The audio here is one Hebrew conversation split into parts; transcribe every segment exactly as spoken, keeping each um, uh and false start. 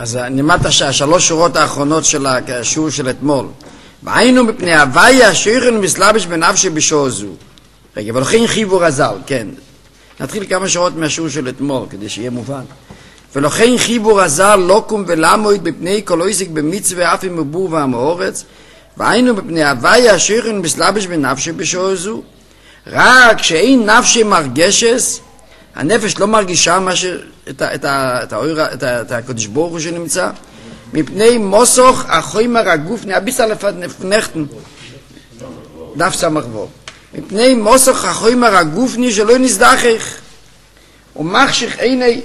אז נמדת השלוש שורות האחרונות של השיעור של אתמול. והיינו מפני הוויה שיכן מסלבש בנפשי בשעה זו. רגע, ולכן חיבור הזל, כן. נתחיל כמה שורות מהשיעור של אתמול, כדי שיהיה מובן. ולכן חיבור הזל לא קום ולמוד בפני כל עסק במצווה אף עם מבור והמאורץ. והיינו מפני הוויה שיכן מסלבש בנפשי בשעה זו. רק שאין נפשי מרגשס, הנפש לא מרגישה משהו, את, את, את, את, את הקדוש ברוך הוא שנמצא, מפני מוסוך החומר הגופני, הביסה לפנחתן, דף סמך בו, מפני מוסוך החומר הגופני שלא נזדחך, ומחשיך עיני,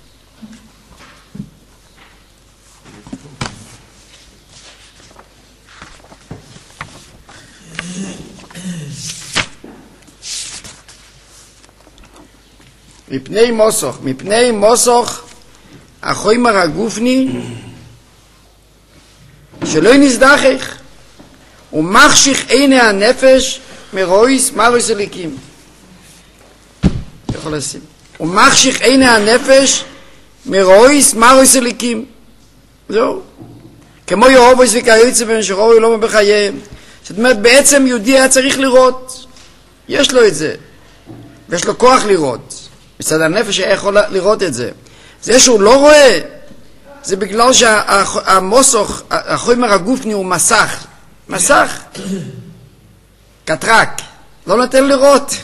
מפני מוסוך, מפני מוסוך החומר הגופני שלא נזדחך ומחשיך עיני הנפש מרויס מרויס אליקים. יכול לשים. ומחשיך עיני הנפש מרויס מרויס אליקים. זהו. כמו יהובוס וכיוצא בן שרוי לא בחייהם. זאת אומרת, בעצם יהודי היה צריך לראות. יש לו את זה. ויש לו כוח לראות. מצד הנפש היה יכול לראות את זה. זה שהוא לא רואה, זה בגלל שהמוסוך, החומר הגופני הוא מסך. מסך. קטרק. לא נותן לראות.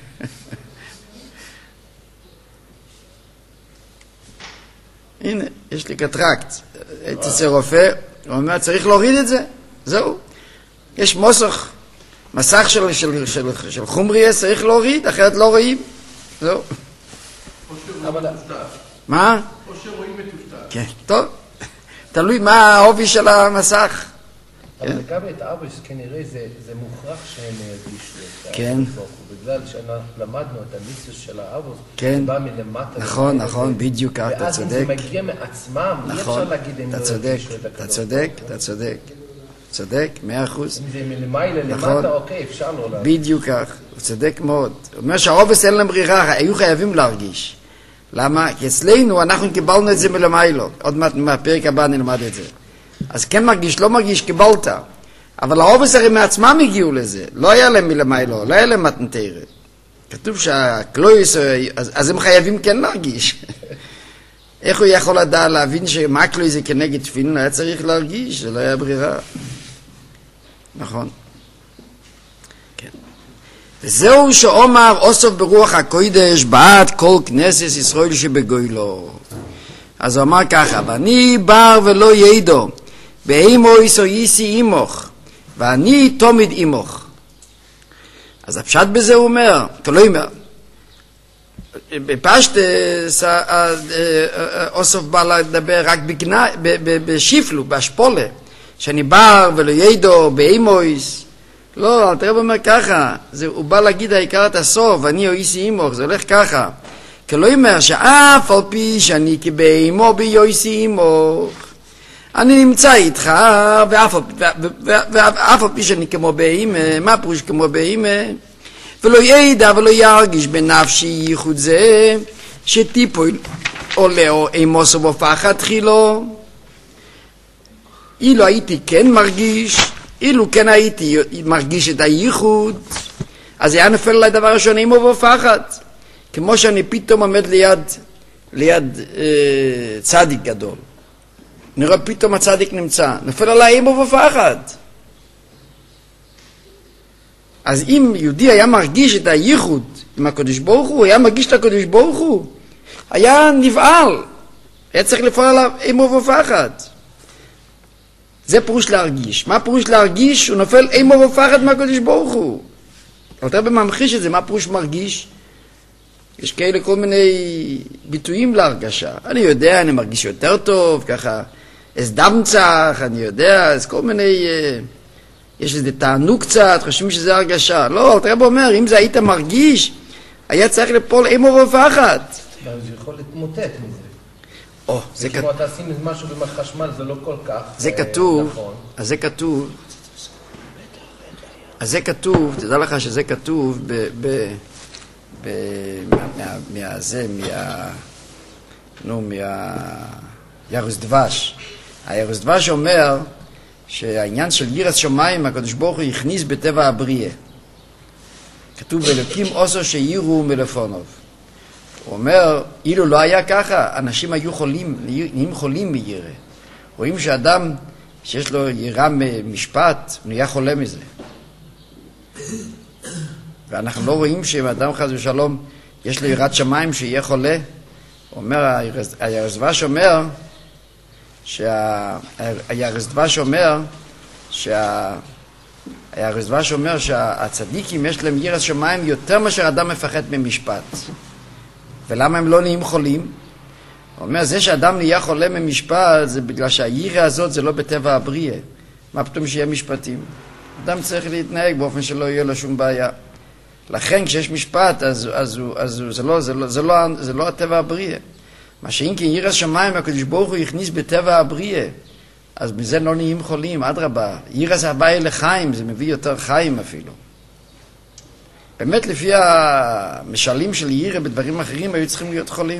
הנה, יש לי קטרק. הייתי אצל רופא, הוא אומר, צריך להוריד את זה. זהו. יש מוסוך, מסך של, של, של, של חומריאס, צריך להוריד, אחרת לא רואים. זהו. מה? או שרואים מטושטש. כן, טוב. תלוי מה העובי של המסך. אבל לגבי את אבוס כנראה זה מוכרח שהם הרגישו את כן. בגלל שלמדנו את המיסוס של האבוס, כן. זה בא מלמטה. נכון, נכון, בדיוק, אתה צודק. ואז אם זה מגיע מעצמם, אי אפשר להגיד הם לא הרגישו את אתה צודק, אתה צודק. צודק, מאה אחוז. אם זה מלמעלה למטה, אוקיי, אפשר לא להרגיש. בדיוק כך, הוא צודק מאוד. הוא אומר שהעובס אין להם ברירה, היו חייבים להרגיש. למה? כי אצלנו אנחנו קיבלנו את זה מלמיילו. עוד מעט מהפרק הבא נלמד את זה. אז כן מרגיש, לא מרגיש, קיבלת. אבל העובס הרי מעצמם הגיעו לזה. לא היה להם מלמיילו, לא היה להם מתנתרת. כתוב שהקלויס, אז, אז הם חייבים כן להרגיש. איך הוא יכול לדעת להבין שמה קלויס זה כנגד תפילין? היה צריך להרגיש, זה לא היה ברירה. נכון. כן. וזהו שאומר אוסף ברוח הקודש בעד כל כנסת ישראל שבגוילו. אז הוא אמר ככה, ואני בר ולא ידו, באימו איסו איסי אימוך, ואני תמיד אימוך. אז הפשט בזה הוא אומר, כלא אומר, בפשט אוסף בא לדבר רק בשיפלו, בהשפולה, שאני בר ולא ידו, באימו איס, לא, אל תראה אומר ככה, זה, הוא בא להגיד העיקר את הסוף, אני או איסי אימוך, זה הולך ככה. כי לא אומר שאף על פי שאני כבאימו ביוסי אימוך, אני נמצא איתך, ואף, ואף על פי שאני כמו באימא, מה פירוש כמו באימא? ולא ידע ולא ירגיש בנפשי ייחוד זה, שטיפול עולה או אימוס ובפחד תחילו. אילו הייתי כן מרגיש, אילו כן הייתי מרגיש את הייחוד, אז היה נופל עליי דבר ראשון אימו ובפחד. כמו שאני פתאום עומד ליד, ליד אה, צדיק גדול. נראה פתאום הצדיק נמצא. נופל עליי אימו ובפחד. אז אם יהודי היה מרגיש את הייחוד עם הקדוש ברוך הוא, היה מרגיש את הקדוש ברוך הוא, היה נבעל. היה צריך לפעול עליו אימו ובפחד. זה פירוש להרגיש. מה פירוש להרגיש? הוא נופל אימו ובפחד מהקדוש ברוך הוא. אתה בממחיש את זה, מה פירוש מרגיש? יש כאלה כל מיני ביטויים להרגשה. אני יודע, אני מרגיש יותר טוב, ככה, אז דמצח, אני יודע, אז כל מיני, יש איזה תענוג קצת, חושבים שזה הרגשה. לא, אתה אומר, אם זה היית מרגיש, היה צריך לפעול אימו ובפחד. זה יכול להתמוטט מזה. או, זה כתוב. וכמו אתה עושים משהו בחשמל, זה לא כל כך זה כתוב, אז זה כתוב, אז זה כתוב, תדע לך שזה כתוב ב... ב מה, מה, זה, מה, נו, מה, ירוס דבש. הירוס דבש אומר שהעניין של יראת שמיים, הקדוש ברוך הוא הכניס בטבע הבריאה. כתוב אלוקים עושו שיראו מלפונוב. הוא אומר, אילו לא היה ככה, אנשים היו חולים, נהיים חולים מיראה. רואים שאדם שיש לו יראה ממשפט, הוא נהיה חולה מזה. ואנחנו לא רואים שאם אדם חס ושלום יש לו יראת שמיים שיהיה חולה. הוא אומר, הירס דבש אומר, הירס דבש אומר, הירס דבש אומר שהצדיקים יש להם יראת שמיים יותר מאשר אדם מפחד ממשפט. ולמה הם לא נהיים חולים? הוא אומר, זה שאדם נהיה חולה ממשפט זה בגלל שהיראה הזאת זה לא בטבע הבריאה. מה פתאום שיהיה משפטים? אדם צריך להתנהג באופן שלא יהיה לו שום בעיה. לכן כשיש משפט אז, אז, אז זה, לא, זה, לא, זה, לא, זה לא הטבע הבריאה. מה שאם כן יראת שמיים הקדוש ברוך הוא הכניס בטבע הבריאה, אז מזה לא נהיים חולים, אדרבה. יראה זה הבא לחיים, זה מביא יותר חיים אפילו. באמת לפי המשלים של יראה בדברים אחרים היו צריכים להיות חולים.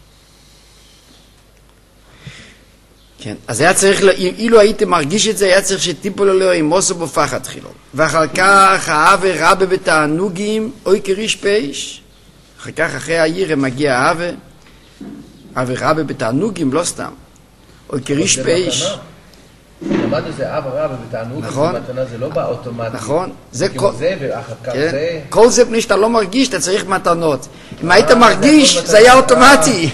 כן, אז היה צריך, אילו הייתי מרגיש את זה, היה צריך שטיפול לו עם מוסו בפחד תחילו. ואחר כך האווה רבה בתענוגים, אוי כריש פייש. אחר כך אחרי היראה מגיע האווה, האווה רבה בתענוגים, לא סתם. אוי כריש פייש. למדנו זה אווה רבה בתענוגים, נכון. מתנה זה לא בא אוטומטי. נכון. זה כל זה ואחר כך זה. כל זה פני שאתה לא מרגיש, אתה צריך מתנות. אם היית מרגיש, זה היה אוטומטי.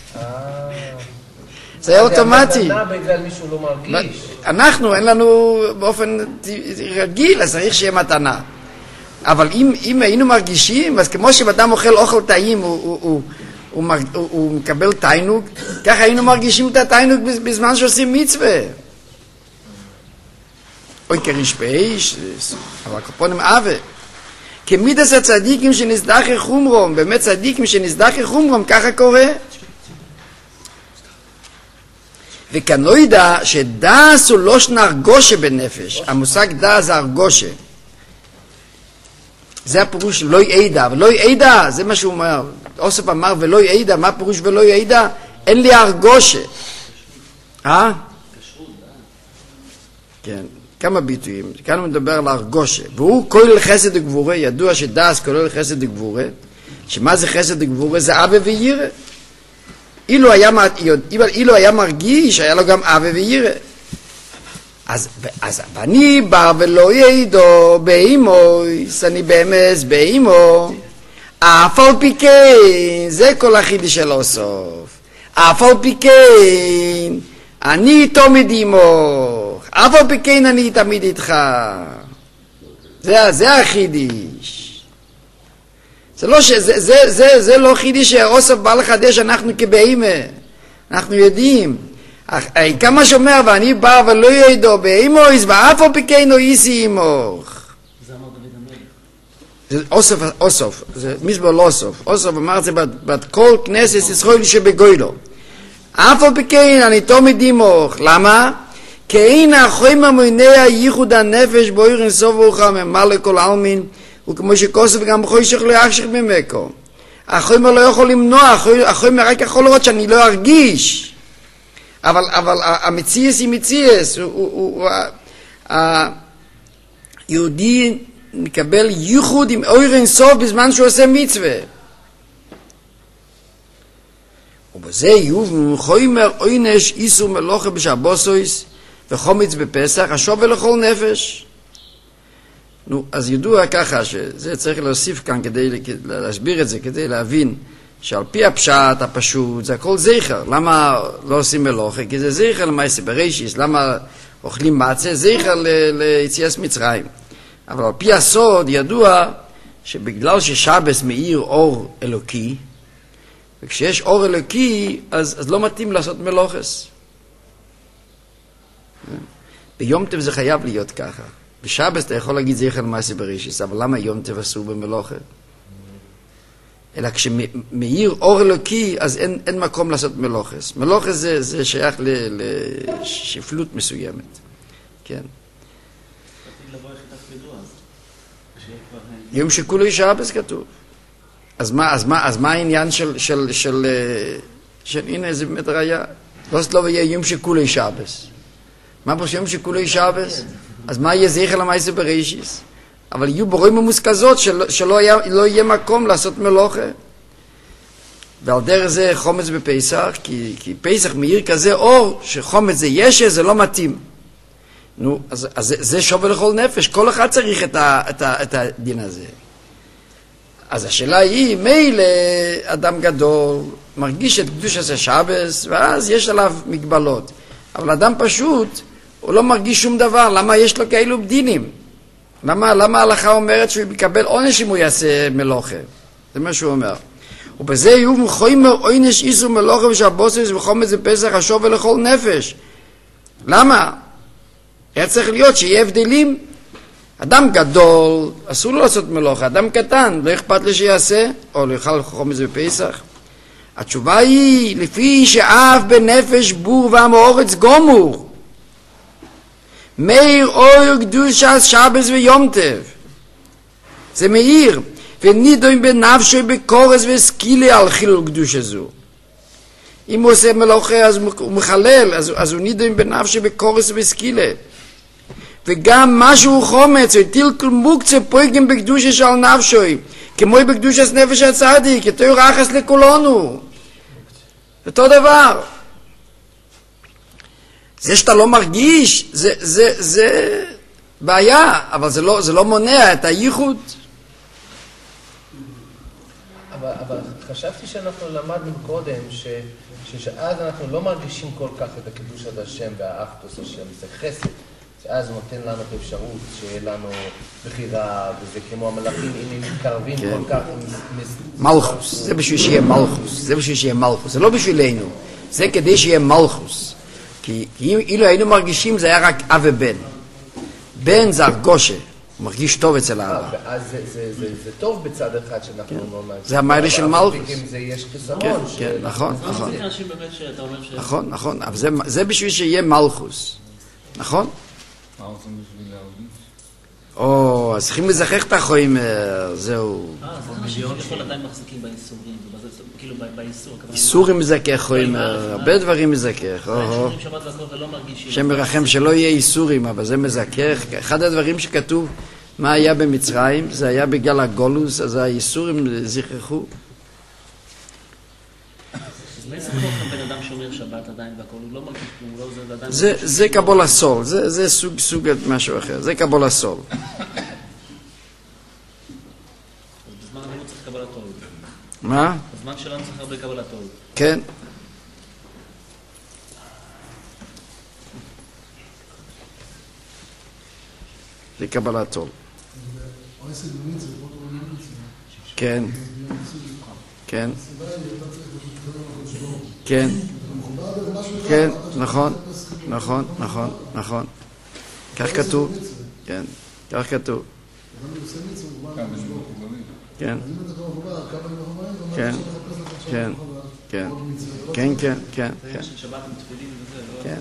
זה היה אוטומטי. זה המתנה בגלל מישהו לא מרגיש. אנחנו, אין לנו באופן רגיל, אז צריך שיהיה מתנה. אבל אם, אם היינו מרגישים, אז כמו שאדם אוכל אוכל טעים, הוא, הוא, הוא, הוא, מרג, הוא, הוא מקבל תיינוג, ככה היינו מרגישים את התיינוג בזמן שעושים מצווה. אוי כריש באיש, אבל הקופונים אווה. כמידס הצדיקים שנסדחי חומרום, באמת צדיקים שנסדחי חומרום, ככה קורה. וכנוידע שדעס הוא לא שנה הרגושה בנפש. המושג דעס זה הרגושה. זה הפירוש לא יעידה. ולא יעידה, זה מה שהוא אומר. אוסף אמר ולא יעידה, מה הפירוש ולא יעידה? אין לי הרגושה. אה? כן, כמה ביטויים. כאן הוא מדבר על הרגושה. והוא כולל חסד וגבורה. ידוע שדעס כולל חסד וגבורה. שמה זה חסד וגבורה? זה אבא וירא. אילו היה, אילו היה מרגיש, היה לו גם אבא וירא. אז, אז אני בא ולא יעידו באימויס, אני במס באימו, אף על פי כן, זה כל החידוש של הסוף. אף על פי כן, אני תמיד עמך, אף על פי כן אני תמיד איתך. זה, זה החידוש. זה לא שזה, זה, זה, זה לא חידוש שהאוסף בא לחדש, אנחנו כבהמה. אנחנו יודעים. כמה שאומר, ואני בא ולא ידעו באימויס, ואף על פי כן לא איסי עמך. זה אמר דוד המלך. זה אוסף, אוסף. זה מסבר לא אוסף. אוסף אמר את זה בת כל כנסת ישראל שבגוילו. אף על פי כן אני תמיד עמך. למה? כי אין החיים המונע ייחוד הנפש באור אינסוף ורוחם ממלא כל העלמין, וכמו שכוסף גם חושך לא יחשך ממקו. החומר לא יכול למנוע, החומר רק יכול לראות שאני לא ארגיש. אבל, אבל המציאס היא מציאס. היהודי מקבל ייחוד עם אור אינסוף בזמן שהוא עושה מצווה. ובזה יהיו חומר עונש איסור מלוכה בשבוסויס וחומץ בפסח, השווה לכל נפש. נו, אז ידוע ככה שזה צריך להוסיף כאן כדי להסביר את זה, כדי להבין שעל פי הפשט הפשוט זה הכל זכר. למה לא עושים מלוכה? כי זה זכר למעשה בראשיס. למה אוכלים מצה? זכר ליציאת מצרים. אבל על פי הסוד ידוע שבגלל ששבס מאיר אור אלוקי, וכשיש אור אלוקי אז, אז לא מתאים לעשות מלוכס. ביום טוב זה חייב להיות ככה. בשבס אתה יכול להגיד זכר למעשה בראשיס, אבל למה יום טוב אסור במלוכה? אלא כשמאיר אור אלוקי אז אין, אין מקום לעשות מלוכס. מלוכס זה, זה שייך לשפלות מסוימת. כן. יום שכולו שבס כתוב. אז מה, אז מה, אז מה העניין של, של, של, של, של הנה זה באמת ראיה. לא יהיה יום שכולי שבס. מה פה שיום שכולי שבס? אז מה יהיה זכר למעשה בראשיס? אבל יהיו ברואים ממוסקזות של, שלא היה, לא יהיה מקום לעשות מלוכה. ועל דרך זה חומץ בפסח, כי, כי פסח מאיר כזה אור, שחומץ זה ישע, זה לא מתאים. נו, אז, אז זה, זה שווה לכל נפש, כל אחד צריך את, ה, את, ה, את הדין הזה. אז השאלה היא, מילא אדם גדול מרגיש את קדושת השבס, ואז יש עליו מגבלות. אבל אדם פשוט, הוא לא מרגיש שום דבר, למה יש לו כאלו בדינים? למה, למה ההלכה אומרת שהוא יקבל עונש אם הוא יעשה מלוכה? זה מה שהוא אומר. ובזה יהיו מחוימר עונש איסור מלוכה ושבוסס וחומץ בפסח השווה לכל נפש. למה? היה צריך להיות שיהיה הבדלים. אדם גדול, אסור לו לעשות מלוכה. אדם קטן, לא אכפת לי שיעשה, או לא יאכל חומץ בפסח. התשובה היא, לפי שאף בנפש בור ועם האורץ גומור. מאיר אור קדושת שבס ויום טוב. זה מאיר. ונידון בנפשו בקורס וסקילה על חילול קדושה זו. אם הוא עושה מלוכה אז הוא מחלל, אז, אז הוא נידון בנפשו בקורס וסקילה. וגם משהו חומץ, וטיל כל מוקצה פויגם בקדושה של נפשו, כמו בקדושת נפש הצדיק, יותר רחס לכולנו. אותו דבר. זה שאתה לא מרגיש, זה, זה, זה בעיה, אבל זה לא, זה לא מונע את הייחוד. אבל, אבל חשבתי שאנחנו למדנו קודם, ש, שאז אנחנו לא מרגישים כל כך את הקדושת השם והאחדוס השם, זה חסד. שאז הוא נותן לנו את האפשרות שיהיה לנו בחירה, וזה כמו המלאכים, אם הם מתקרבים כן. כל כך... מלכוס, זה בשביל שיהיה מלכוס, זה בשביל שיהיה מלכוס, זה לא בשבילנו, זה כדי שיהיה מלכוס. כי, כי אילו היינו מרגישים זה היה רק אב ובן. בן זה הרגושה, הוא מרגיש טוב אצל האבא. אז זה, זה, זה, זה טוב בצד אחד שאנחנו כן. לא מרגישים. זה המיילה של מלכוס. זה יש חיסרון. כן, ש... כן, נכון, נכון. זה אנשים באמת שאתה אומר ש... נכון, נכון, אבל זה, זה בשביל שיהיה מלכוס. נכון? מה עושים בשביל להרגיש? או, אז צריכים לזכח את החיים, זהו. אה, זה מיליון יכול עדיין מחזיקים באיסורים, כאילו באיסור. איסורים מזכח חיים, הרבה דברים מזכח. שומרים שבת והכל ולא מרגישים. שם מרחם שלא יהיה איסורים, אבל זה מזכח. אחד הדברים שכתוב, מה היה במצרים, זה היה בגלל הגולוס, אז האיסורים זכחו. אז באיזה כוח הבן אדם שומר שבת עדיין והכל, הוא לא מרגיש, הוא לא זה עדיין... זה, זה קבול הסול, זה, זה סוג, סוג משהו אחר, זה קבול הסול. אז בזמן הזה לא צריך קבלת עול. מה? בזמן שלנו צריך הרבה קבלת עול. כן. זה קבלת עול. כן. כן. כן. כן, נכון, נכון, נכון, נכון. כך כתוב. כן, כך כתוב. כן. כן. כן. כן. כן, כן, כן, כן. כן.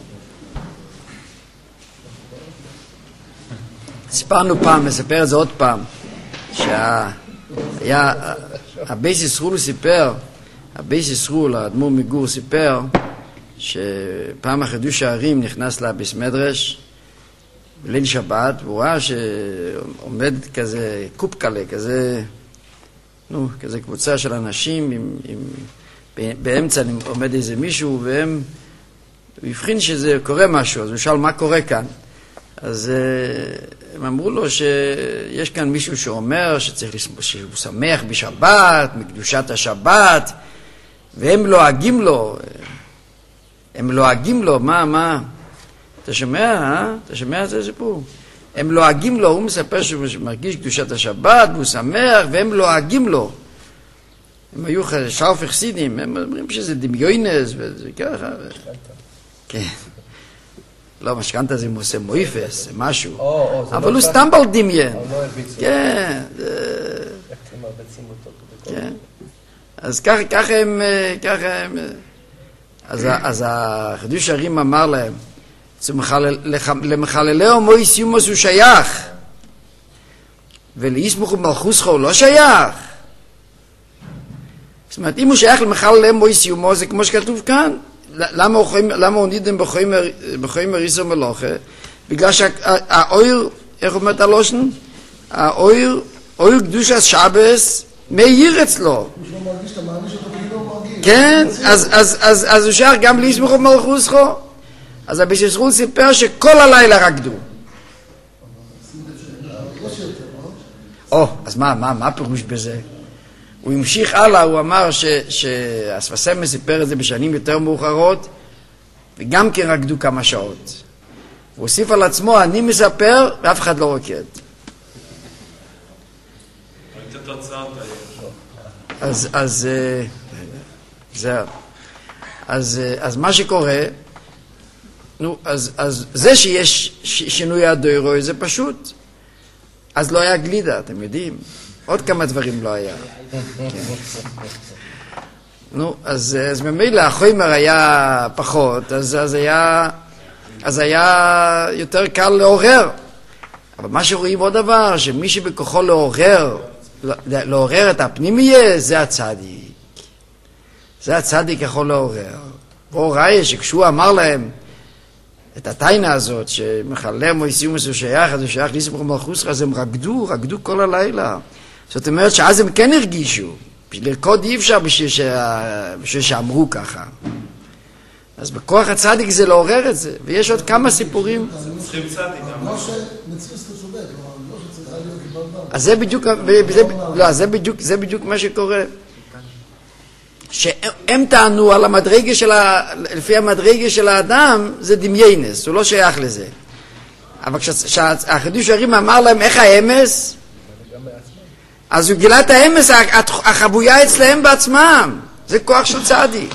סיפרנו פעם, נספר את זה עוד פעם, שהיה, הבייס ישרול סיפר, הבייס ישרול, האדמו"ר מגור סיפר, שפעם החידוש הערים נכנס לבייס מדרש, בליל שבת, והוא ראה שעומד כזה קופקלה, כזה, נו, כזה קבוצה של אנשים, עם, עם, באמצע עומד איזה מישהו, והם, הוא הבחין שזה קורה משהו, אז הוא שאל מה קורה כאן. אז הם אמרו לו שיש כאן מישהו שאומר שצריך, שהוא שמח בשבת, מקדושת השבת, והם לועגים לו, הם לועגים לו, מה, מה? אתה שומע, אה? אתה שומע את זה סיפור? הם לועגים לו, הוא מספר שהוא מרגיש קדושת השבת, והוא שמח, והם לועגים לו. הם היו שרף חסידים, הם אומרים שזה דמיונס, וזה ככה. כן. לא, משכנתה זה מוסה מויפס, זה משהו. אבל הוא סתם בל דמיין. כן. כן. אז ככה הם, ככה הם... אז החידוש הערים אמר להם, למחללי מויס יומוס הוא שייך, ולאיסמוך ומלכוסך הוא לא שייך. זאת אומרת, אם הוא שייך למחללי מויס יומוס, זה כמו שכתוב כאן, למה הוא נידם בחויים הריסו מלוכה? בגלל שהאויר, איך אומרת הלושן? האויר, אויר קדושת שבס, מאיר אצלו. כן, אז הוא שייך גם ליסמוך ומלכוסכו. אז הביססרול סיפר שכל הלילה רקדו. או, אז מה, מה, מה הפירוש בזה? הוא המשיך הלאה, הוא אמר שהספסמס סיפר את זה בשנים יותר מאוחרות, וגם כן רקדו כמה שעות. הוא הוסיף על עצמו, אני מספר, ואף אחד לא רוקד. אז, אז, זהו. אז, אז מה שקורה, נו, אז, אז זה שיש שינוי הדוירוי זה פשוט. אז לא היה גלידה, אתם יודעים. עוד כמה דברים לא היה. נו, אז, אז ממילא החומר היה פחות, אז, אז היה, אז היה יותר קל לעורר. אבל מה שרואים עוד דבר, שמי שבכוחו לעורר, לעורר את הפנימיה, זה הצדיק. זה הצדיק יכול לעורר. בואו ראי שכשהוא אמר להם את התיינה הזאת, שמחלם או יסיומוס הוא שייך, אז הוא שייך ליסמוך ומלכוסך, אז הם רקדו, רקדו כל הלילה. זאת אומרת שאז הם כן הרגישו. בשביל לרקוד אי אפשר בשביל, שה... בשביל שאמרו ככה. אז בכוח הצדיק זה לעורר את זה. ויש עוד כמה סיפורים. צריכים צדיק. לא שנצריס אתה צודק, לא שצריכה להיות קיבלתם. אז זה בדיוק, זה, לא, זה בדיוק, זה בדיוק מה שקורה. שהם טענו על המדרגה של ה... לפי המדרגה של האדם, זה דמיינס, הוא לא שייך לזה. אבל כשהחידוש הרים אמר להם איך האמס, אז הוא גילה את האמס, החבויה אצלהם בעצמם. זה כוח של צדיק.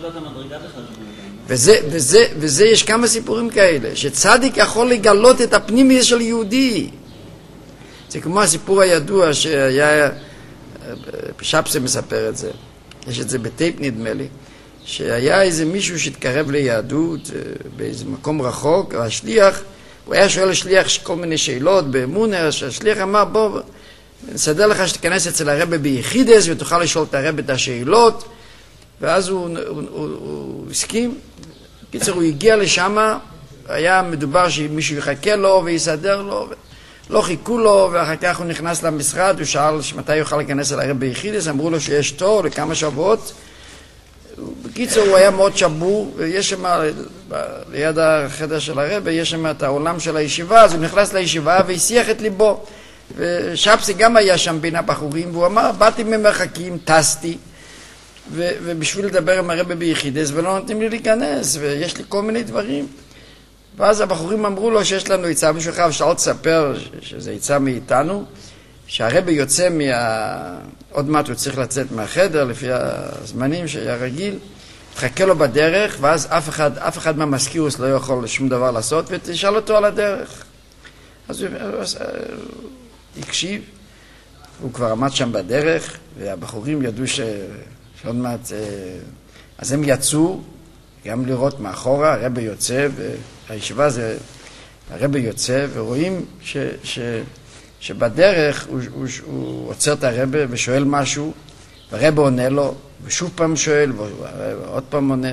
וזה, וזה, וזה יש כמה סיפורים כאלה, שצדיק יכול לגלות את הפנימי של יהודי. זה כמו הסיפור הידוע שהיה, שפסה מספר את זה. יש את זה בטייפ נדמה לי, שהיה איזה מישהו שהתקרב ליהדות באיזה מקום רחוק, והשליח, הוא היה שואל לשליח כל מיני שאלות באמונה, שהשליח אמר בוא נסדר לך שתיכנס אצל הרב ביחידס ותוכל לשאול את הרב את השאלות, ואז הוא, הוא, הוא, הוא הסכים. קיצר הוא הגיע לשם, היה מדובר שמישהו יחכה לו ויסדר לו, לא חיכו לו, ואחר כך הוא נכנס למשרד, הוא שאל מתי יוכל להיכנס אל הרב ביחידס, אמרו לו שיש תור לכמה שבועות. בקיצור הוא היה מאוד שבור, ויש שם ליד החדר של הרב, יש שם את העולם של הישיבה, אז הוא נכנס לישיבה והסיח את ליבו. ושפסי גם היה שם בין הבחורים, והוא אמר, באתי ממרחקים, טסתי, ו- ובשביל לדבר עם הרב ביחידס, ולא נותנים לי להיכנס, ויש לי כל מיני דברים. ואז הבחורים אמרו לו שיש לנו עצה בשבילך, ושאל תספר שזה עצה מאיתנו, שהרב יוצא מה... עוד מעט הוא צריך לצאת מהחדר, לפי הזמנים שהיה רגיל, תחכה לו בדרך, ואז אף אחד, אף אחד מהמזכירוס לא יכול שום דבר לעשות, ותשאל אותו על הדרך. אז הוא הקשיב, הוא כבר עמד שם בדרך, והבחורים ידעו ש... שעוד מעט... אז הם יצאו, גם לראות מאחורה, הרב יוצא, והישיבה זה... הרב יוצא, ורואים ש... ש... שבדרך הוא, הוא, הוא עוצר את הרב ושואל משהו, והרב עונה לו, ושוב פעם שואל, ועוד פעם עונה.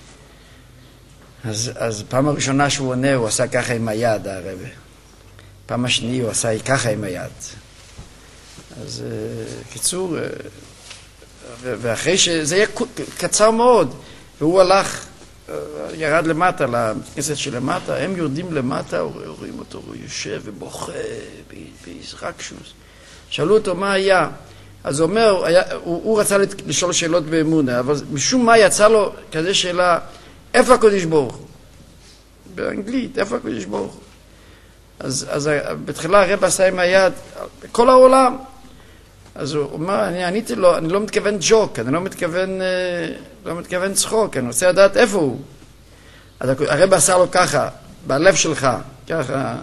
אז, אז פעם הראשונה שהוא עונה, הוא עשה ככה עם היד, הרב. פעם השנייה הוא עשה ככה עם היד. אז קיצור, ואחרי שזה היה קצר מאוד, והוא הלך, ירד למטה, לכנסת שלמטה, הם יורדים למטה, רואים אותו, הוא יושב ובוכה בהזרקשוס. שאלו אותו מה היה, אז הוא אומר, היה, הוא, הוא רצה לשאול שאלות באמונה, אבל משום מה יצא לו כזה שאלה, איפה הקדוש ברוך הוא? באנגלית, איפה הקדוש ברוך הוא? אז, אז בתחילה הרב עשה עם היד, כל העולם. אז הוא אומר, אני עניתי לו, אני לא מתכוון ג'וק, אני לא מתכוון, לא מתכוון צחוק, אני רוצה לדעת איפה הוא. אז הרב עשה לו ככה, בלב שלך, ככה.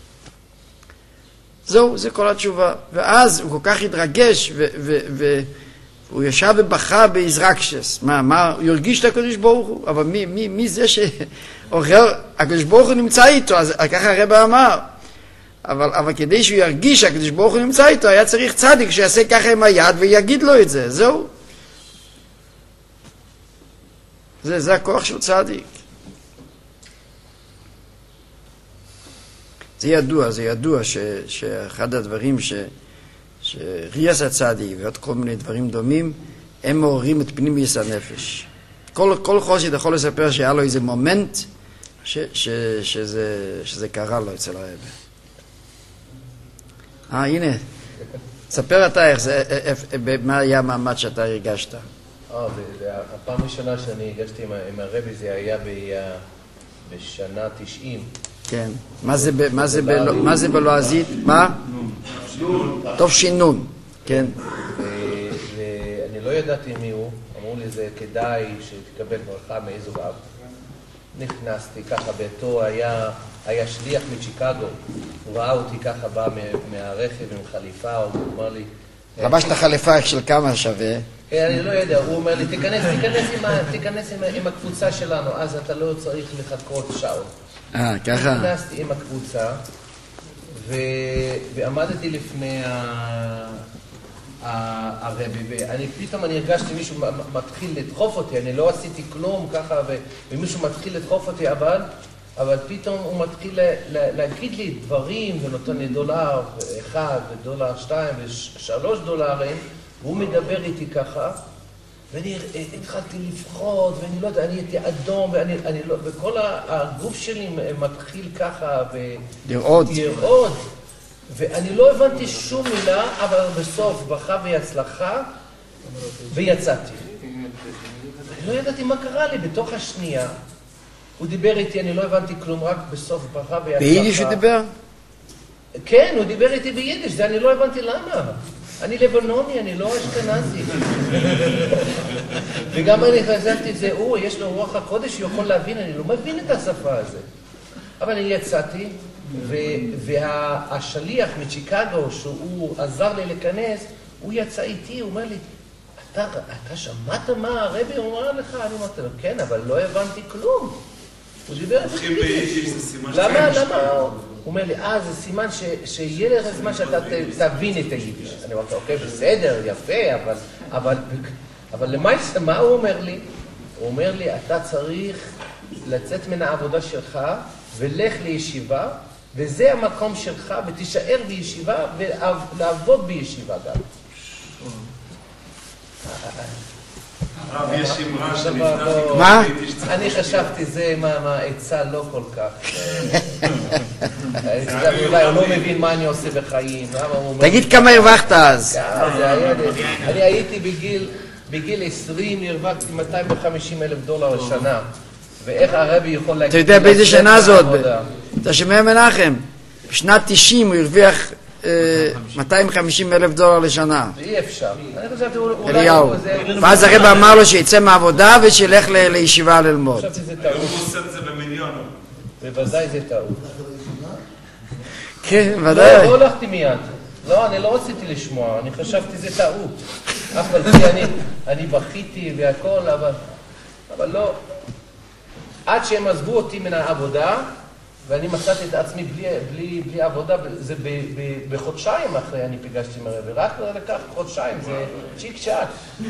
זהו, זה כל התשובה. ואז הוא כל כך התרגש, והוא ישב ובכה בהזרקשס. מה, מה, הוא ירגיש את הקדוש ברוך הוא, אבל מי, מי, מי זה שאוכר, הקדוש ברוך הוא נמצא איתו, אז ככה הרב אמר. אבל, אבל כדי שהוא ירגיש שהקדוש ברוך הוא נמצא איתו, היה צריך צדיק שיעשה ככה עם היד ויגיד לו את זה, זהו. זה, זה הכוח של צדיק. זה ידוע, זה ידוע ש, שאחד הדברים ש, שריאס הצדיק ועוד כל מיני דברים דומים, הם מעוררים את פנימיוס הנפש. כל, כל חסיד יכול לספר שהיה לו איזה מומנט ש, ש, שזה, שזה קרה לו אצל הרב. אה, הנה. ספר אתה איך זה, מה היה המעמד שאתה הרגשת? אה, הפעם הראשונה שאני הגשתי עם הרבי זה היה בשנה תשעים. כן. מה זה ב, מה זה ב, מה זה בלועזית? מה? טוב שינון. כן. ואני לא ידעתי מי הוא, אמרו לי זה כדאי שתקבל ברכה מאיזו רב. נכנסתי ככה, ביתו היה, היה שליח מצ'יקגו, הוא ראה אותי ככה בא מהרכב עם חליפה, הוא אמר לי... לבש את החליפה של כמה שווה? אני לא יודע, הוא אומר לי, תיכנס, תיכנס, עם, תיכנס עם, עם הקבוצה שלנו, אז אתה לא צריך לחכות שעות. אה, ככה. נכנסתי עם הקבוצה, ו... ועמדתי לפני ה... הרבי, ואני פתאום אני הרגשתי מישהו מתחיל לדחוף אותי, אני לא עשיתי כלום ככה, ומישהו מתחיל לדחוף אותי, אבל, אבל פתאום הוא מתחיל להגיד לי דברים, ונותן לי דולר אחד, ודולר שתיים, ושלוש דולרים, והוא מדבר איתי ככה, ואני התחלתי לפחות, ואני לא יודע, אני הייתי אדום, ואני, אני לא, וכל הגוף שלי מתחיל ככה, לראות. לראות. ואני לא הבנתי שום מילה, אבל בסוף ברכה והצלחה, ויצאתי. אני לא ידעתי מה קרה לי בתוך השנייה. הוא דיבר איתי, אני לא הבנתי כלום, רק בסוף ברכה והצלחה. ביידיש הוא דיבר? כן, הוא דיבר איתי ביידיש, זה אני לא הבנתי למה. אני לבנוני, אני לא אשכנזי. וגם אני חזרתי את זה, הוא, יש לו רוח הקודש, הוא יכול להבין, אני לא מבין את השפה הזאת. אבל אני יצאתי, והשליח מצ'יקגו, שהוא עזר לי להיכנס, הוא יצא איתי, הוא אומר לי, אתה, אתה שמעת מה הרבי אומר לך? אני אמרתי לו, כן, אבל לא הבנתי כלום. הוא דיבר את זה ביידיש. למה, למה? הוא אומר לי, אה, זה סימן שיהיה לך זמן שאתה תבין את היידיש. אני אמרתי, אוקיי, בסדר, יפה, אבל, אבל, אבל למעשה, מה הוא אומר לי? הוא אומר לי, אתה צריך לצאת מן העבודה שלך, ולך לישיבה, וזה המקום שלך, ותישאר בישיבה, ולעבוד בישיבה גם. הרב, יש אמרה שנפתח לי... מה? אני חשבתי, זה מה, עצה לא כל כך. אולי הוא לא מבין מה אני עושה בחיים. תגיד כמה הרווחת אז. אני הייתי בגיל עשרים, הרווחתי מאתיים וחמישים אלף דולר לשנה. ואיך הרבי יכול להגיד... אתה יודע באיזה שנה זאת? אתה שומע מנחם? בשנת תשעים הוא הרוויח מאתיים וחמישים אלף דולר לשנה. אי אפשר. אני חושבתי אולי... אליהו. ואז הרבי אמר לו שיצא מהעבודה ושילך לישיבה ללמוד. חשבתי זה טעות. הוא עושה את זה במיליון. בוודאי זה טעות. כן, ודאי. לא הולכתי מיד. לא, אני לא רציתי לשמוע. אני חשבתי זה טעות. אף על פי אני בכיתי והכל, אבל לא... עד שהם עזבו אותי מן העבודה, ואני מצאתי את עצמי בלי, בלי, בלי עבודה, זה ב, ב, בחודשיים אחרי אני פגשתי מרבי, רק לקח חודשיים, זה צ'יק צ'אק.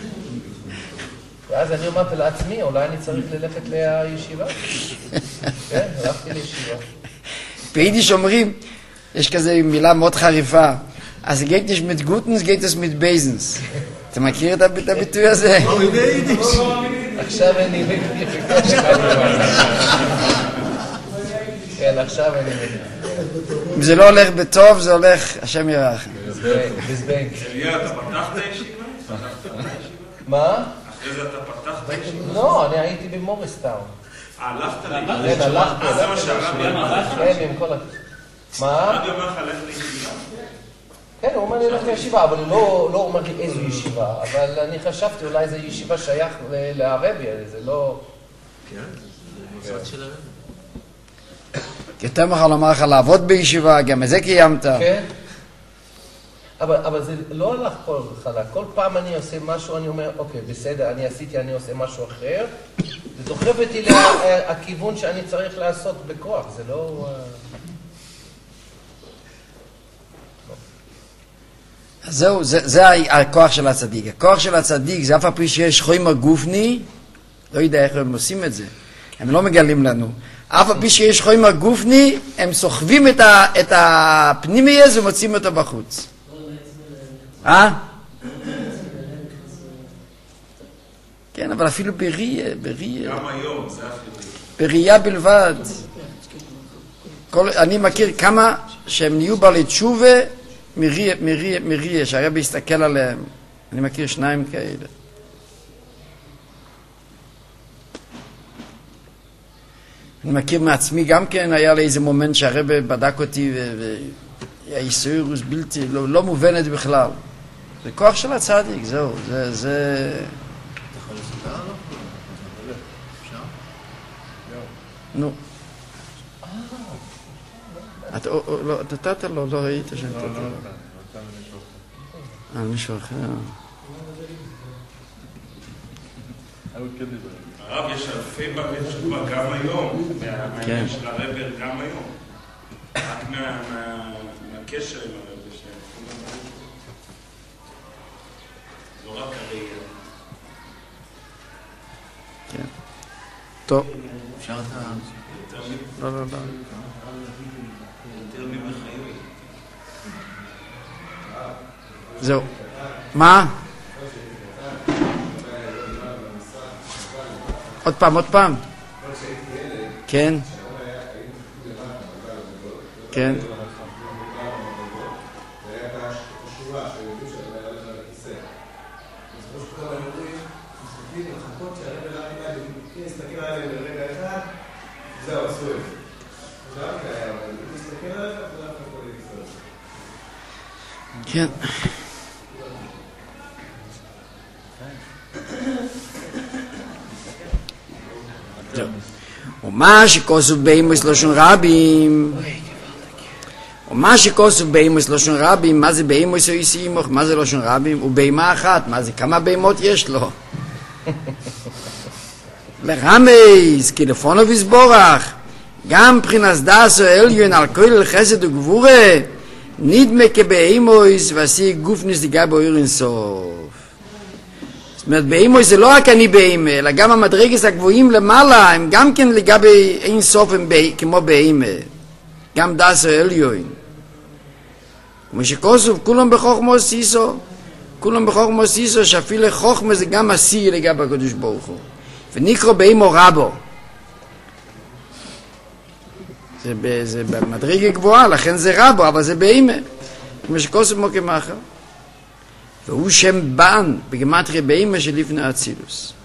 ואז אני אמרתי לעצמי, אולי אני צריך ללכת לישיבה? כן, הלכתי לישיבה. ביידיש אומרים, יש כזה מילה מאוד חריפה, אז geht nicht mit Gutens, geht es mit Beisens. אתה מכיר את הביטוי הזה? עכשיו אני מבין. כן, עכשיו אני מבין. אם זה לא הולך בטוב, זה הולך, השם ירחם. בזבנק. אליה, אתה פתחת ישיבה? מה? אחרי זה אתה פתחת ישיבה? לא, אני הייתי במוריסטאון. הלכת לי? כן, הלכתי. אה, זה מה שהרבי אמר לך? כן, עם כל ה... מה? הרבי אומר לך, לך לישיבה? כן, הוא אומר לי לך לישיבה, אבל הוא לא אומר לי איזו ישיבה. אבל אני חשבתי, אולי זו ישיבה שייך להרבי, זה לא... כן, זה מוסד של הרבי. יותר מחר לומר לך לעבוד בישיבה, גם את זה קיימת. כן. אבל, אבל זה לא הלך כל חלק. כל פעם אני עושה משהו, אני אומר, אוקיי, בסדר, אני עשיתי, אני עושה משהו אחר. זה דוחף אותי לכיוון שאני צריך לעשות בכוח, זה לא... אז זהו, זה, זה הכוח של הצדיק. הכוח של הצדיק זה אף על פי שיש חומר גופני, לא יודע איך הם עושים את זה. הם לא מגלים לנו. אף על פי שיש חומר גופני, הם סוחבים את, ה, את הפנימייס ומוצאים אותו בחוץ. אה? כן, אבל אפילו בראייה, בראייה. גם היום, זה אפילו. בראייה בלבד. כל, אני מכיר כמה שהם נהיו בעלי תשובה מראייה, מראייה, מראייה, שהרבי הסתכל עליהם. אני מכיר שניים כאלה. אני מכיר מעצמי גם כן, היה לי איזה מומנט שהרבי בדק אותי והאיסוירוס בלתי, לא, לא מובנת בכלל. זה כוח של הצדיק, זהו, זה, זה... אתה יכול לספר עליו? אפשר? נו. אתה לא, נתת לו, לא ראית שנתת לו. על מישהו אחר. הרב, יש אלפי בעלי תשובה גם היום, מהעניין של הרבר גם היום. רק מהקשר עם הרבר שלהם. לא רק הראייה. כן. טוב. אפשר אתה... לא, לא, לא. יותר מבחיוי. זהו. מה? עוד פעם, עוד פעם. כן. כן. כן. ומה שכוסוף באימוס לשון רבים, ומה שכוסוף באימוס לשון רבים, מה זה באימוס או איסימוך, מה זה לשון רבים? ובהמה אחת, מה זה, כמה בהמות יש לו? לרמז, כי לפונו ויסבורך, גם בחינס דאס או עליון על כל חסד וגבורה, נדמה כבהמוס ועשי גופניס לגבי אור אינסוף. זאת אומרת, בהמוס זה לא רק אני בהמה, אלא גם המדרגס הגבוהים למעלה, הם גם כן לגבי אינסוף הם כמו בהמה. גם דאס או עליון. כמו שכוסוף, כולם בחוכמו סיסו, כולם בחוכמו סיסו, שאפילו חוכמה זה גם עשי לגבי הקדוש ברוך הוא. ונקרא בהמו רבו. זה, זה במדרגה גבוהה, לכן זה רבו, אבל זה בהמה. כמו שכוסף מוקם אחר. והוא שם בן בגמטריה בהמה של לפני אצילוס.